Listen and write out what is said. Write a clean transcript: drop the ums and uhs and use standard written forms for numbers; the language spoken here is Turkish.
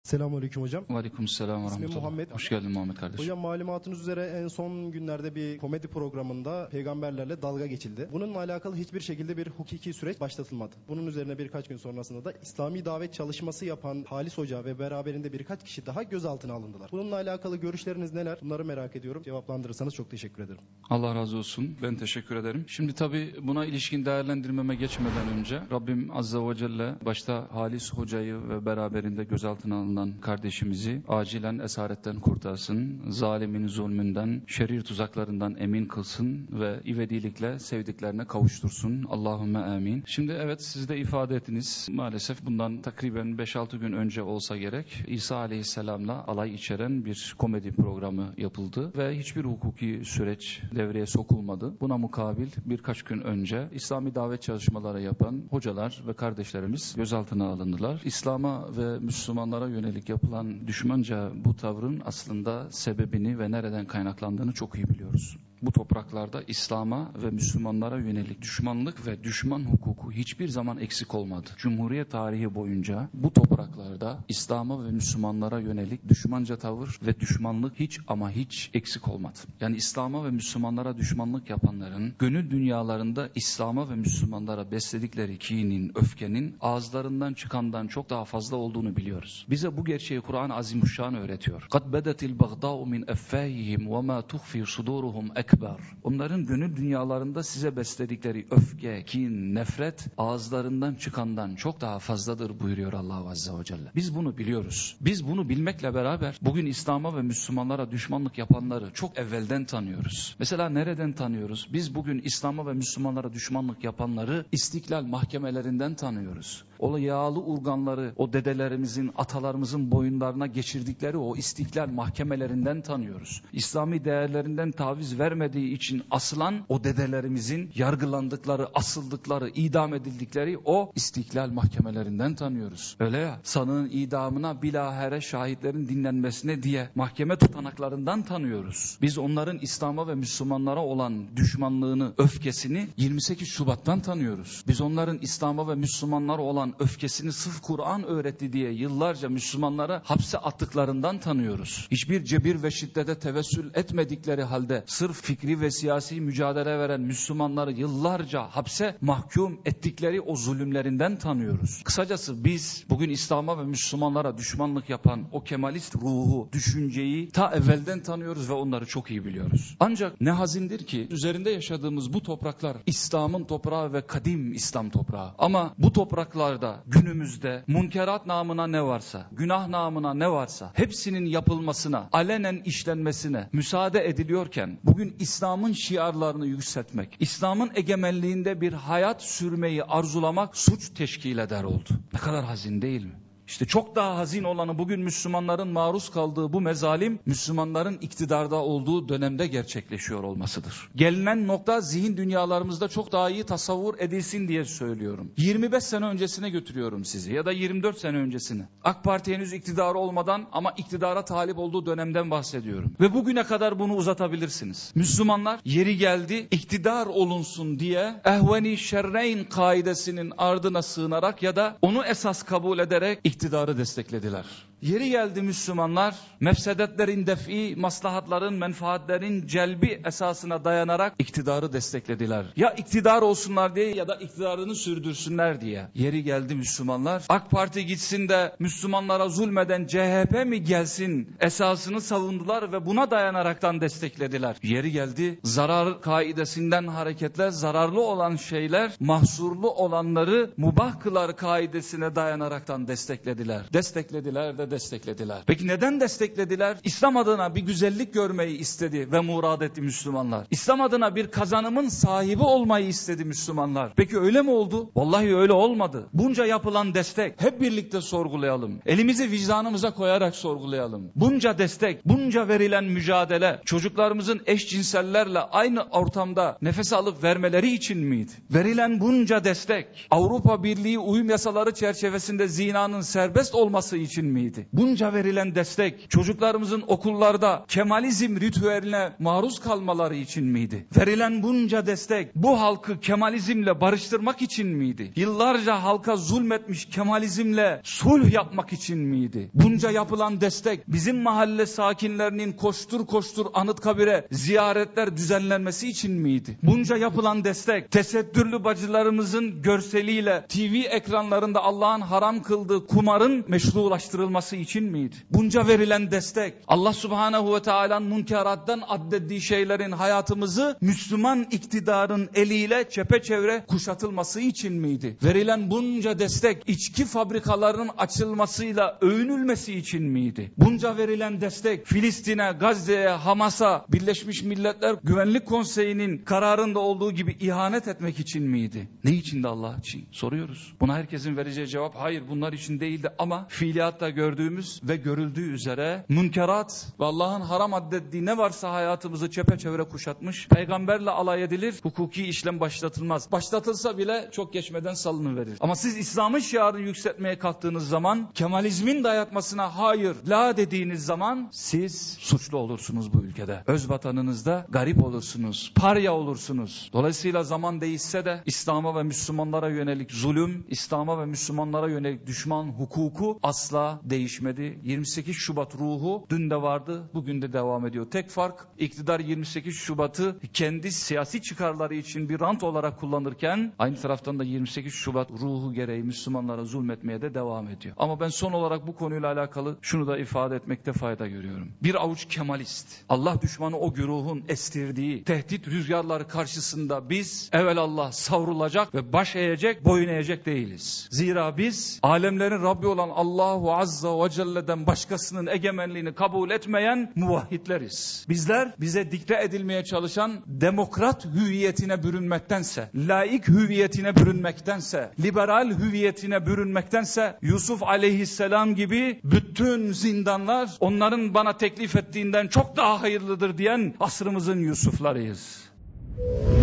Selamünaleyküm hocam. Aleykümselam ve İsmim rahmetullah. Muhammed. Hoş geldin Muhammed kardeşim. Hocam malumatınız üzere en son günlerde bir komedi programında peygamberlerle dalga geçildi. Bununla alakalı hiçbir şekilde bir hukuki süreç başlatılmadı. Bunun üzerine birkaç gün sonrasında da İslami davet çalışması yapan Halis Hoca ve beraberinde birkaç kişi daha gözaltına alındılar. Bununla alakalı görüşleriniz neler? Bunları merak ediyorum. Cevaplandırırsanız çok teşekkür ederim. Allah razı olsun. Ben teşekkür ederim. Şimdi tabii buna ilişkin değerlendirmeme geçmeden önce Rabbim Azze ve Celle başta Halis Hoca'yı ve beraberinde gözaltına alınan kardeşimizi acilen esaretten kurtarsın, zalimin zulmünden, şerir tuzaklarından emin kılsın ve ivedilikle sevdiklerine kavuştursun. Allahümme amin. Şimdi evet, siz de ifade ettiniz. Maalesef bundan takriben 5-6 gün önce olsa gerek İsa Aleyhisselam'la alay içeren bir komedi programı yapıldı ve hiçbir hukuki süreç devreye sokulmadı. Buna mukabil birkaç gün önce İslami davet çalışmaları yapan hocalar ve kardeşlerimiz gözaltına alındılar. İslam'a ve Müslümanlara yönelik yapılan düşmanca bu tavrın aslında sebebini ve nereden kaynaklandığını çok iyi biliyoruz. Bu topraklarda İslam'a ve Müslümanlara yönelik düşmanlık ve düşman hukuku hiçbir zaman eksik olmadı. Cumhuriyet tarihi boyunca bu topraklarda İslam'a ve Müslümanlara yönelik düşmanca tavır ve düşmanlık hiç ama hiç eksik olmadı. Yani İslam'a ve Müslümanlara düşmanlık yapanların gönül dünyalarında İslam'a ve Müslümanlara besledikleri kinin, öfkenin ağızlarından çıkandan çok daha fazla olduğunu biliyoruz. Bize bu gerçeği Kur'an-ı Azimuşşan öğretiyor. قَدْ بَدَتِ الْبَغْضَاءُ مِنْ أَفَّاهِهِمْ وَمَا تُخْفِي صُدُورُهُمْ ekber. Onların gönül dünyalarında size besledikleri öfke, kin, nefret ağızlarından çıkandan çok daha fazladır buyuruyor Allah Azze ve Celle. Biz bunu biliyoruz. Biz bunu bilmekle beraber bugün İslam'a ve Müslümanlara düşmanlık yapanları çok evvelden tanıyoruz. Mesela nereden tanıyoruz? Biz bugün İslam'a ve Müslümanlara düşmanlık yapanları İstiklal mahkemelerinden tanıyoruz. O yağlı urganları, o dedelerimizin, atalarımızın boyunlarına geçirdikleri o İstiklal mahkemelerinden tanıyoruz. İslami değerlerinden taviz vermediği için asılan o dedelerimizin yargılandıkları, asıldıkları, idam edildikleri o İstiklal mahkemelerinden tanıyoruz. Öyle ya, sanığın idamına bilahare şahitlerin dinlenmesine diye mahkeme tutanaklarından tanıyoruz. Biz onların İslam'a ve Müslümanlara olan düşmanlığını, öfkesini 28 Şubat'tan tanıyoruz. Biz onların İslam'a ve Müslümanlara olan öfkesini sırf Kur'an öğretti diye yıllarca Müslümanlara hapse attıklarından tanıyoruz. Hiçbir cebir ve şiddete tevessül etmedikleri halde sırf fikri ve siyasi mücadele veren Müslümanları yıllarca hapse mahkum ettikleri o zulümlerinden tanıyoruz. Kısacası biz bugün İslam'a ve Müslümanlara düşmanlık yapan o Kemalist ruhu, düşünceyi ta evvelden tanıyoruz ve onları çok iyi biliyoruz. Ancak ne hazindir ki üzerinde yaşadığımız bu topraklar İslam'ın toprağı ve kadim İslam toprağı. Ama bu topraklarda günümüzde munkerat namına ne varsa, günah namına ne varsa hepsinin yapılmasına, alenen işlenmesine müsaade ediliyorken bugün İslam'ın şiarlarını yükseltmek, İslam'ın egemenliğinde bir hayat sürmeyi arzulamak suç teşkil eder oldu. Ne kadar hazin değil mi? İşte çok daha hazin olanı bugün Müslümanların maruz kaldığı bu mezalim, Müslümanların iktidarda olduğu dönemde gerçekleşiyor olmasıdır. Gelinen nokta zihin dünyalarımızda çok daha iyi tasavvur edilsin diye söylüyorum. 25 sene öncesine götürüyorum sizi ya da 24 sene öncesine. AK Parti henüz iktidarı olmadan ama iktidara talip olduğu dönemden bahsediyorum. Ve bugüne kadar bunu uzatabilirsiniz. Müslümanlar yeri geldi iktidar olunsun diye ehveni şerreyn kaidesinin ardına sığınarak ya da onu esas kabul ederek iktidarı desteklediler. Yeri geldi Müslümanlar mefsedetlerin def'i, maslahatların, menfaatlerin celbi esasına dayanarak iktidarı desteklediler. Ya iktidar olsunlar diye ya da iktidarını sürdürsünler diye. Yeri geldi Müslümanlar AK Parti gitsin de Müslümanlara zulmeden CHP mi gelsin esasını savundular ve buna dayanaraktan desteklediler. Yeri geldi zarar kaidesinden hareketle zararlı olan şeyler mahsurlu olanları mubah kılar kaidesine dayanaraktan desteklediler. Desteklediler. Peki neden desteklediler? İslam adına bir güzellik görmeyi istedi ve murad etti Müslümanlar. İslam adına bir kazanımın sahibi olmayı istedi Müslümanlar. Peki öyle mi oldu? Vallahi öyle olmadı. Bunca yapılan destek hep birlikte sorgulayalım. Elimizi vicdanımıza koyarak sorgulayalım. Bunca destek, bunca verilen mücadele çocuklarımızın eşcinsellerle aynı ortamda nefes alıp vermeleri için miydi? Verilen bunca destek Avrupa Birliği uyum yasaları çerçevesinde zinanın serbest olması için miydi? Bunca verilen destek çocuklarımızın okullarda Kemalizm ritüeline maruz kalmaları için miydi? Verilen bunca destek bu halkı Kemalizmle barıştırmak için miydi? Yıllarca halka zulmetmiş Kemalizmle sulh yapmak için miydi? Bunca yapılan destek bizim mahalle sakinlerinin koştur koştur Anıtkabir'e ziyaretler düzenlenmesi için miydi? Bunca yapılan destek tesettürlü bacılarımızın görseliyle TV ekranlarında Allah'ın haram kıldığı kumarın meşrulaştırılması için miydi? Bunca verilen destek Allah Subhanahu ve Teala'nın münkerattan addettiği şeylerin hayatımızı Müslüman iktidarın eliyle çepeçevre kuşatılması için miydi? Verilen bunca destek içki fabrikalarının açılmasıyla övünülmesi için miydi? Bunca verilen destek Filistin'e, Gazze'ye, Hamas'a Birleşmiş Milletler Güvenlik Konseyi'nin kararında olduğu gibi ihanet etmek için miydi? Ne için de Allah için? Soruyoruz. Buna herkesin vereceği cevap hayır bunlar için değildi ama fiiliyatta gördüğümüz ve görüldüğü üzere münkerat ve Allah'ın haram addettiği ne varsa hayatımızı çepeçevre kuşatmış. Peygamberle alay edilir, hukuki işlem başlatılmaz. Başlatılsa bile çok geçmeden salınıverir. Ama siz İslam'ın şiarını yükseltmeye kalktığınız zaman, Kemalizmin dayatmasına hayır, la dediğiniz zaman siz suçlu olursunuz bu ülkede. Öz vatanınızda garip olursunuz, parya olursunuz. Dolayısıyla zaman değişse de İslam'a ve Müslümanlara yönelik zulüm, İslam'a ve Müslümanlara yönelik düşman hukuku asla değişmedi. 28 Şubat ruhu dün de vardı, bugün de devam ediyor. Tek fark iktidar 28 Şubat'ı kendi siyasi çıkarları için bir rant olarak kullanırken aynı taraftan da 28 Şubat ruhu gereği Müslümanlara zulmetmeye de devam ediyor. Ama ben son olarak bu konuyla alakalı şunu da ifade etmekte fayda görüyorum. Bir avuç Kemalist, Allah düşmanı o güruhun estirdiği tehdit rüzgarları karşısında biz evelallah savrulacak ve baş eğecek, boyun eğecek değiliz. Zira biz alemlerin Rabbi olan Allahu Azza ve Celle'den başkasının egemenliğini kabul etmeyen muvahhidleriz. Bizler bize dikte edilmeye çalışan demokrat hüviyetine bürünmektense, laik hüviyetine bürünmektense, liberal hüviyetine bürünmektense Yusuf aleyhisselam gibi bütün zindanlar onların bana teklif ettiğinden çok daha hayırlıdır diyen asrımızın Yusuflarıyız.